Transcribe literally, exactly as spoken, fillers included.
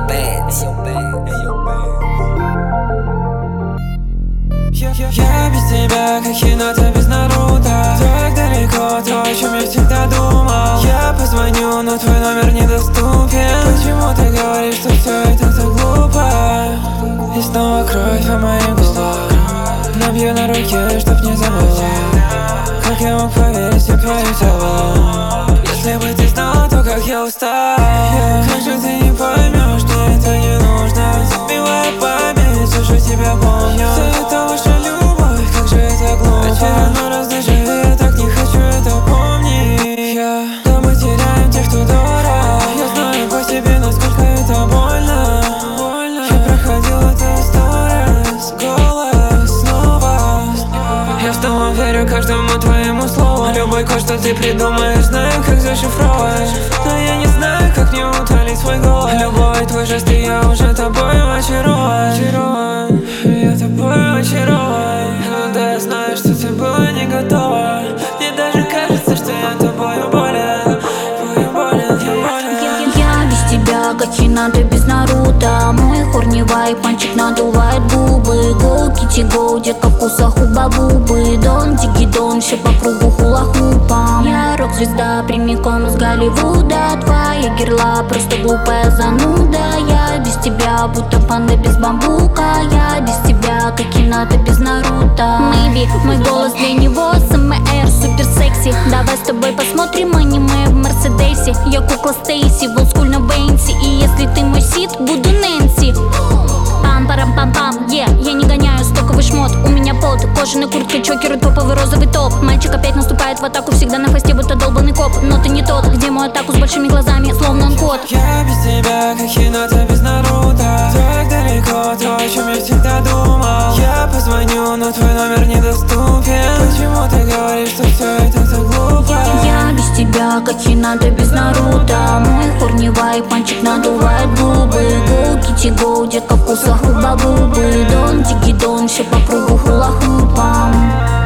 Bands. Я без тебя, как Хината без Наруто. Так далеко, то, о чем я всегда думал. Я позвоню, но твой номер недоступен. Почему ты говоришь, что все это так глупо? И снова кровь по моим губам. Набью на руке, чтоб не забыла. Как я мог поверить в твою тело? Если бы ты знала, то как я устал. Как же ты не поймешь, мне это не нужно. Забивая память, все же тебя помню. Все это ваша любовь, как же это глупо. Очередной раз даже я так не хочу это помнить. Я, да мы теряем тех, кто дорог. Я знаю по тебе, насколько это больно. Я проходил это сто раз, голос снова. Я снова верю каждому твоему слову. Любой код, что ты придумаешь, знаю, как зашифровать. Но я не знаю, как мне утолить свой голод. Любой твой жест, и я уже тобой очарован. Я тобой очарован. Ну да, я знаю, что ты была не готова. Мне даже кажется, что я тобой болен. Тобой болен, я болен. Я без тебя, как Хината без Наруто. Мой хорни вайп, мальчик надувает губы. Гоу, кити, гоу, детка вкуса хуба-бубы. Дон, диги, дон, все по кругу хула-хупам. Я рок-звезда, прямиком из Голливуда. Твоя герла, просто глупая зануда. Я без тебя, будто панда без бамбука. Я без тебя, как Хината без Наруто. Maybe, мой голос для него СМР, супер секси. Давай с тобой посмотрим аниме в Мерседесе. Я кукла Стейси, в олдскульном Бенси. И если ты мой сид, буду Нэнси. Пам-парам-пам-пам, е, yeah. Я не гоняю стоковый шмот. У меня пот, кожаная куртка, чокер и топовый розовый топ. Мальчик опять наступает в атаку, всегда на хвосте, будто долбанный коп. Но ты не тот, где мой атаку с большими глазами, словно он кот. Я без тебя, как Хината без Наруто. Так далеко, то, о чем я всегда думал. Я позвоню, но твой номер недоступен. Почему ты говоришь, что все это так глупо? Я без тебя, как Хината без Наруто. Мой хорни вайп, мальчик надувает губы. Гоу, кити, гоу, детка вкуса хуба-бубы. Дон, диги, дон, все по кругу хула-хупам.